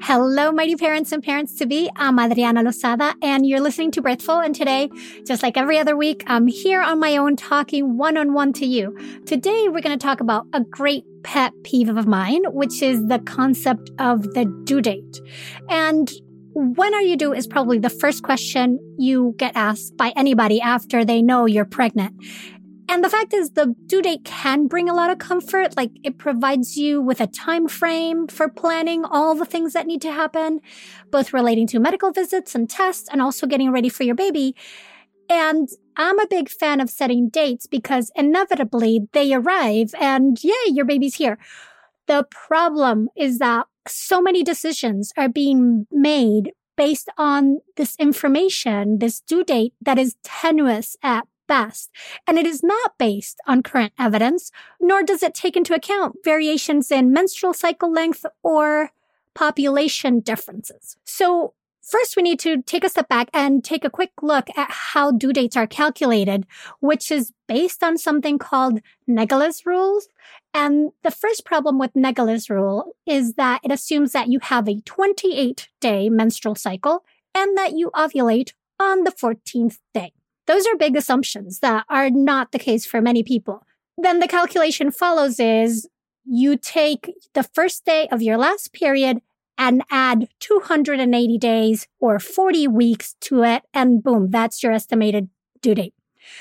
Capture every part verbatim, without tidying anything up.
Hello, mighty parents and parents-to-be. I'm Adriana Lozada, and you're listening to Birthful. And today, just like every other week, I'm here on my own talking one-on-one to you. Today, we're going to talk about a great pet peeve of mine, which is the concept of the due date. And when are you due is probably the first question you get asked by anybody after they know you're pregnant. And the fact is, the due date can bring a lot of comfort. Like, it provides you with a time frame for planning all the things that need to happen, both relating to medical visits and tests and also getting ready for your baby. And I'm a big fan of setting dates because inevitably they arrive and yay, your baby's here. The problem is that so many decisions are being made based on this information, this due date that is tenuous at best. And it is not based on current evidence, nor does it take into account variations in menstrual cycle length or population differences. So first, we need to take a step back and take a quick look at how due dates are calculated, which is based on something called Naegele's rules. And the first problem with Naegele's rule is that it assumes that you have a twenty-eight day menstrual cycle and that you ovulate on the fourteenth day. Those are big assumptions that are not the case for many people. Then the calculation follows is you take the first day of your last period and add two hundred eighty days or forty weeks to it, and boom, that's your estimated due date.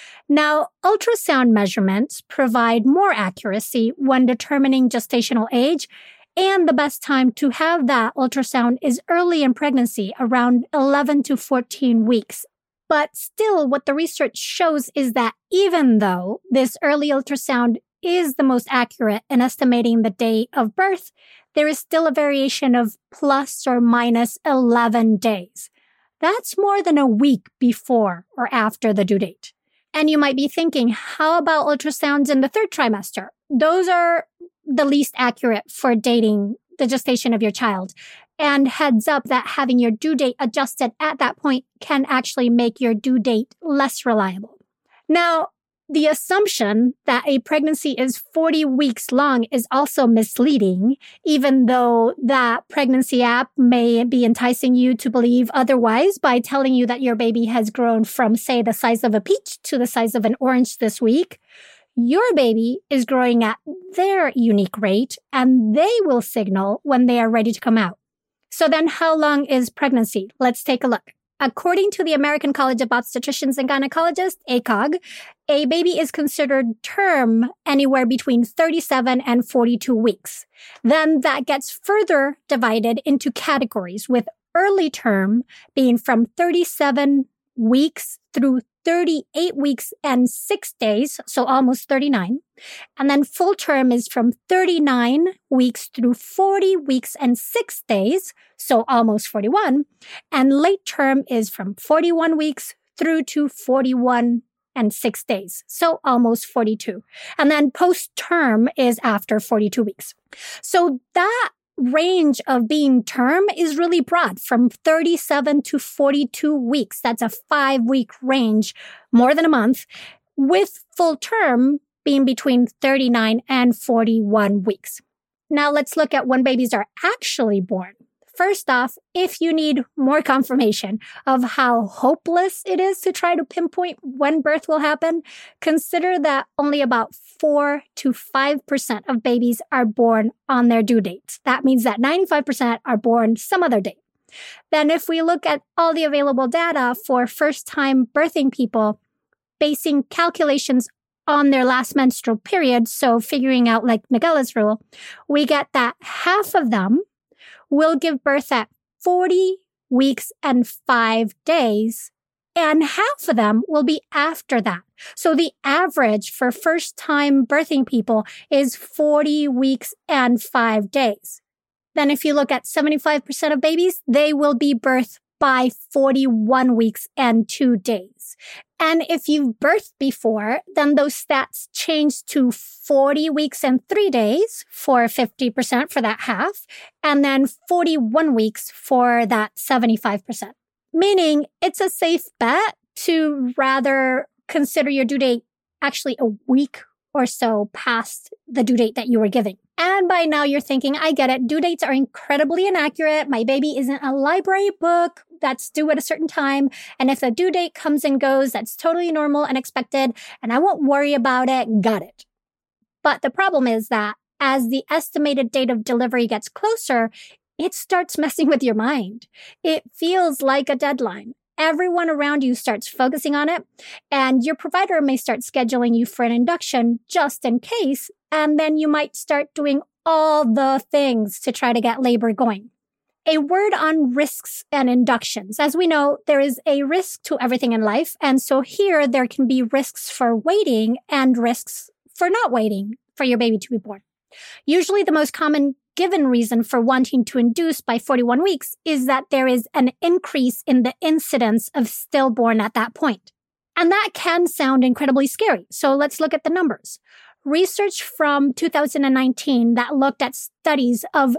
Now, ultrasound measurements provide more accuracy when determining gestational age, and the best time to have that ultrasound is early in pregnancy, around eleven to fourteen weeks. But still, what the research shows is that even though this early ultrasound is the most accurate in estimating the date of birth, there is still a variation of plus or minus eleven days. That's more than a week before or after the due date. And you might be thinking, how about ultrasounds in the third trimester? Those are the least accurate for dating the gestation of your child. And heads up that having your due date adjusted at that point can actually make your due date less reliable. Now, the assumption that a pregnancy is forty weeks long is also misleading, even though that pregnancy app may be enticing you to believe otherwise by telling you that your baby has grown from, say, the size of a peach to the size of an orange this week. Your baby is growing at their unique rate, and they will signal when they are ready to come out. So then how long is pregnancy? Let's take a look. According to the American College of Obstetricians and Gynecologists, A C O G, a baby is considered term anywhere between thirty-seven and forty-two weeks. Then that gets further divided into categories, with early term being from thirty-seven weeks through thirty-eight weeks and six days, so almost thirty-nine. And then full term is from thirty-nine weeks through forty weeks and six days, so almost forty-one. And late term is from forty-one weeks through to forty-one and six days, so almost forty-two. And then post-term is after forty-two weeks. So that range of being term is really broad, from thirty-seven to forty-two weeks. That's a five-week range, more than a month, with full term being between thirty-nine and forty-one weeks. Now let's look at when babies are actually born. First off, if you need more confirmation of how hopeless it is to try to pinpoint when birth will happen, consider that only about four to five percent of babies are born on their due dates. That means that ninety-five percent are born some other date. Then if we look at all the available data for first-time birthing people, basing calculations on their last menstrual period, so figuring out like Naegele's rule, we get that half of them will give birth at forty weeks and five days, and half of them will be after that. So the average for first-time birthing people is forty weeks and five days. Then if you look at seventy-five percent of babies, they will be birthed by forty-one weeks and two days. And if you've birthed before, then those stats change to forty weeks and three days for fifty percent for that half, and then forty-one weeks for that seventy-five percent. Meaning it's a safe bet to rather consider your due date actually a week or so past the due date that you were giving. And by now you're thinking, I get it. Due dates are incredibly inaccurate. My baby isn't a library book that's due at a certain time. And if the due date comes and goes, that's totally normal and expected. And I won't worry about it. Got it. But the problem is that as the estimated date of delivery gets closer, it starts messing with your mind. It feels like a deadline. Everyone around you starts focusing on it, and your provider may start scheduling you for an induction just in case, and then you might start doing all the things to try to get labor going. A word on risks and inductions. As we know, there is a risk to everything in life, and so here there can be risks for waiting and risks for not waiting for your baby to be born. Usually the most common given reason for wanting to induce by forty-one weeks is that there is an increase in the incidence of stillborn at that point. And that can sound incredibly scary. So let's look at the numbers. Research from two thousand nineteen that looked at studies of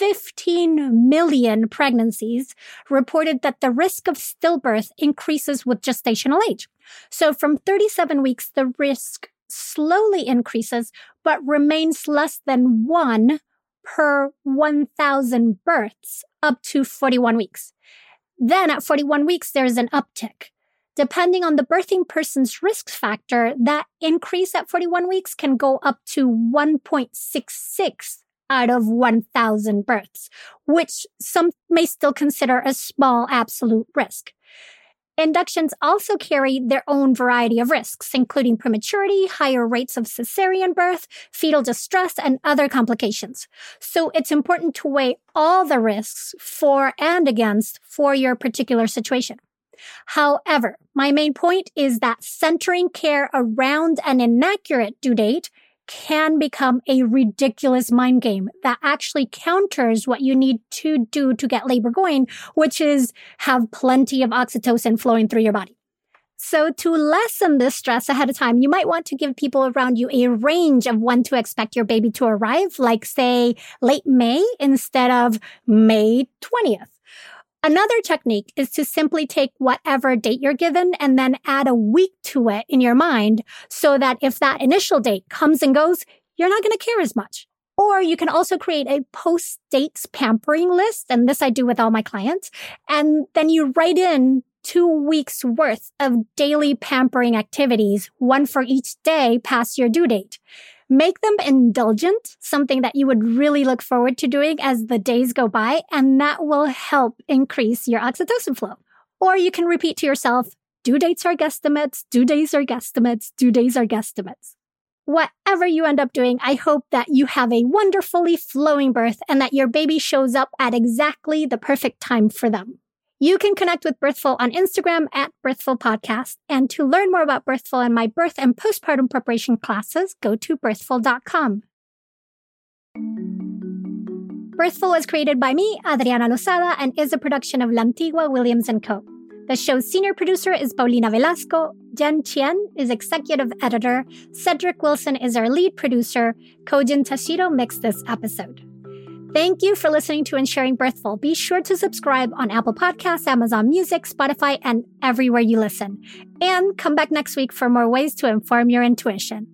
fifteen million pregnancies reported that the risk of stillbirth increases with gestational age. So from thirty-seven weeks, the risk slowly increases, but remains less than one per one thousand births up to forty-one weeks. Then at forty-one weeks, there's an uptick. Depending on the birthing person's risk factor, that increase at forty-one weeks can go up to one point six six out of one thousand births, which some may still consider a small absolute risk. Inductions also carry their own variety of risks, including prematurity, higher rates of cesarean birth, fetal distress, and other complications. So it's important to weigh all the risks for and against for your particular situation. However, my main point is that centering care around an inaccurate due date can become a ridiculous mind game that actually counters what you need to do to get labor going, which is have plenty of oxytocin flowing through your body. So to lessen this stress ahead of time, you might want to give people around you a range of when to expect your baby to arrive, like say late May instead of May twentieth. Another technique is to simply take whatever date you're given and then add a week to it in your mind so that if that initial date comes and goes, you're not going to care as much. Or you can also create a post-dates pampering list, and this I do with all my clients, and then you write in two weeks worth of daily pampering activities, one for each day past your due date. Make them indulgent, something that you would really look forward to doing as the days go by, and that will help increase your oxytocin flow. Or you can repeat to yourself, due dates are guesstimates, due days are guesstimates, due days are guesstimates. Whatever you end up doing, I hope that you have a wonderfully flowing birth and that your baby shows up at exactly the perfect time for them. You can connect with Birthful on Instagram at Birthful Podcast. And to learn more about Birthful and my birth and postpartum preparation classes, go to birthful dot com. Birthful was created by me, Adriana Lozada, and is a production of La Antigua Williams and Co. The show's senior producer is Paulina Velasco. Jen Chien is executive editor. Cedric Wilson is our lead producer. Kojin Tashiro mixed this episode. Thank you for listening to and sharing Birthful. Be sure to subscribe on Apple Podcasts, Amazon Music, Spotify, and everywhere you listen. And come back next week for more ways to inform your intuition.